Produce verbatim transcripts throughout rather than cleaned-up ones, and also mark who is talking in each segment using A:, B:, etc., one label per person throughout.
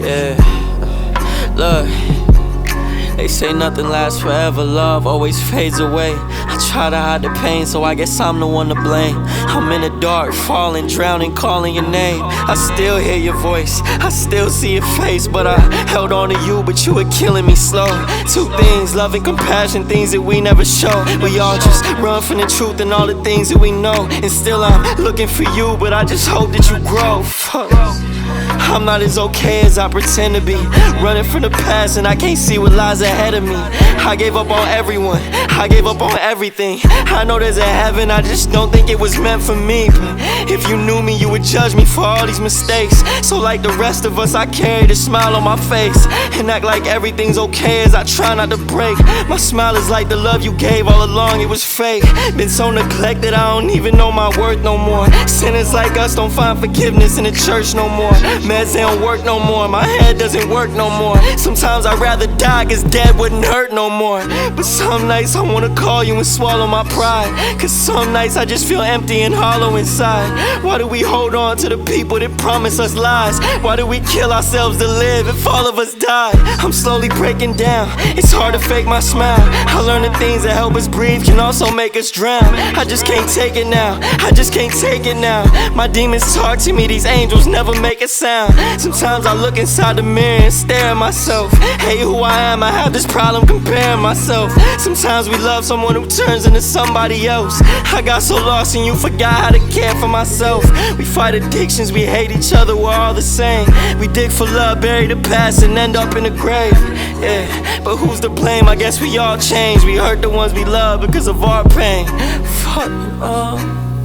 A: Yeah, look, they say nothing lasts forever, love always fades away. I try to hide the pain, so I guess I'm the one to blame. I'm in the dark, falling, drowning, calling your name. I still hear your voice, I still see your face, but I held on to you, but you were killing me slow. Two things, love and compassion, things that we never show. We all just run from the truth and all the things that we know. And still I'm looking for you, but I just hope that you grow. Fuck. I'm not as okay as I pretend to be. Running from the past and I can't see what lies ahead of me. I gave up on everyone, I gave up on everything. I know there's a heaven, I just don't think it was meant for me. But if you knew me, you would judge me for all these mistakes. So like the rest of us, I carry the smile on my face and act like everything's okay as I try not to break. My smile is like the love you gave all along, it was fake. Been so neglected, I don't even know my worth no more. Sinners like us don't find forgiveness in the church no more. Meds, they don't work no more, my head doesn't work no more. Sometimes I'd rather die, cause dead wouldn't hurt no more. But some nights I wanna call you and swallow my pride, cause some nights I just feel empty and hollow inside. Why do we hold on to the people that promise us lies? Why do we kill ourselves to live if all of us die? I'm slowly breaking down, it's hard to fake my smile. I learned the things that help us breathe can also make us drown. I just can't take it now, I just can't take it now. My demons talk to me, these angels never make a sound. Sometimes I look inside the mirror and stare at myself. Hate who I am, I have this problem comparing myself. Sometimes we love someone who turns into somebody else. I got so lost and you forgot how to care for myself. We fight addictions, we hate each other, we're all the same. We dig for love, bury the past and end up in the grave. Yeah, but who's to blame? I guess we all change. We hurt the ones we love because of our pain. Fuck them all,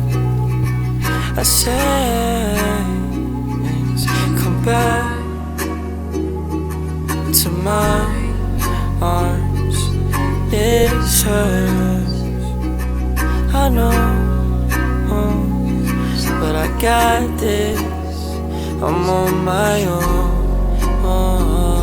A: I say. Come back to my arms, it hurts, I know, but I got this, I'm on my own.